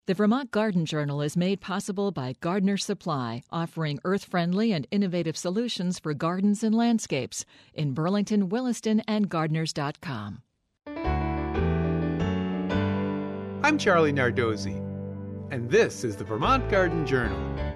The Vermont Garden Journal is made possible by Gardener's Supply, offering earth-friendly and innovative solutions for gardens and landscapes in Burlington, Williston, and gardeners.com. I'm Charlie Nardozzi, and this is the Vermont Garden Journal.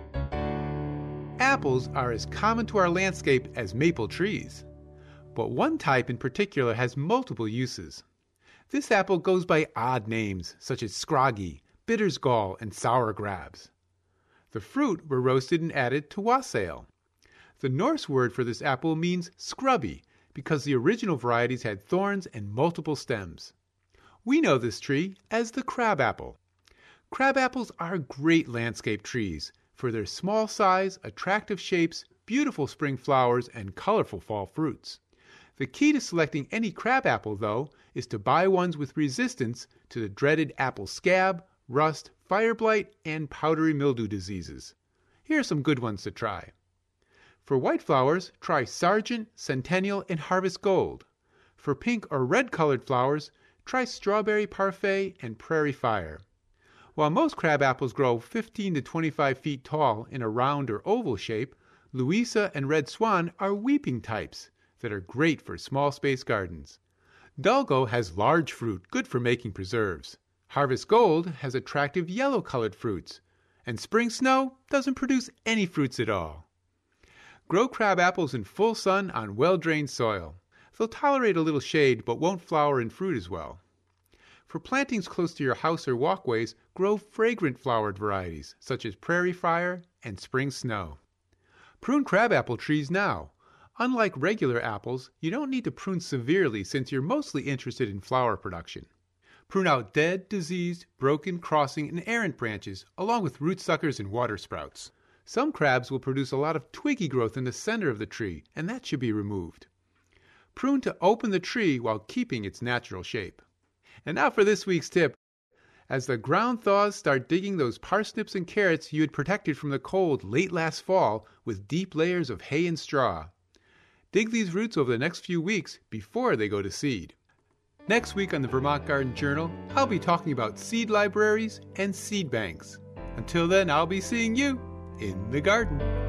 Apples are as common to our landscape as maple trees, but one type in particular has multiple uses. This apple goes by odd names such as scroggy, bittersgall, and sour grabs. The fruit were roasted and added to wassail. The Norse word for this apple means scrubby because the original varieties had thorns and multiple stems. We know this tree as the crabapple. Crabapples are great landscape trees for their small size, attractive shapes, beautiful spring flowers, and colorful fall fruits. The key to selecting any crabapple, though, is to buy ones with resistance to the dreaded apple scab, rust, fire blight, and powdery mildew diseases. Here are some good ones to try. For white flowers, try Sargent, Centennial, and Harvest Gold. For pink or red-colored flowers, try Strawberry Parfait and Prairie Fire. While most crabapples grow 15 to 25 feet tall in a round or oval shape, Louisa and Red Swan are weeping types that are great for small space gardens. Dulgo has large fruit, good for making preserves. Harvest Gold has attractive yellow-colored fruits, and Spring Snow doesn't produce any fruits at all. Grow crabapples in full sun on well-drained soil. They'll tolerate a little shade but won't flower and fruit as well. For plantings close to your house or walkways, grow fragrant flowered varieties such as Prairie Fire and Spring Snow. Prune crabapple trees now. Unlike regular apples, you don't need to prune severely since you're mostly interested in flower production. Prune out dead, diseased, broken, crossing, and errant branches, along with root suckers and water sprouts. Some crabs will produce a lot of twiggy growth in the center of the tree, and that should be removed. Prune to open the tree while keeping its natural shape. And now for this week's tip. As the ground thaws, start digging those parsnips and carrots you had protected from the cold late last fall with deep layers of hay and straw. Dig these roots over the next few weeks before they go to seed. Next week on the Vermont Garden Journal, I'll be talking about seed libraries and seed banks. Until then, I'll be seeing you in the garden.